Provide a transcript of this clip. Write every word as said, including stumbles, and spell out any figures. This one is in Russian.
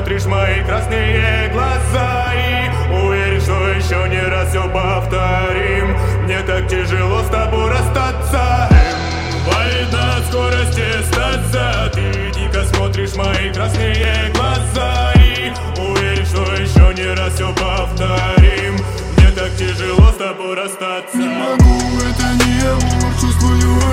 смотришь в мои красные глаза и уверен, что еще не раз все повторим. Мне так тяжело с тобой расстаться. Валит на скорости статься. Ты дико смотришь в мои красные глаза и уверен, что еще не раз все повторим. Мне так тяжело с тобой расстаться. Не могу, это не амур, чувствую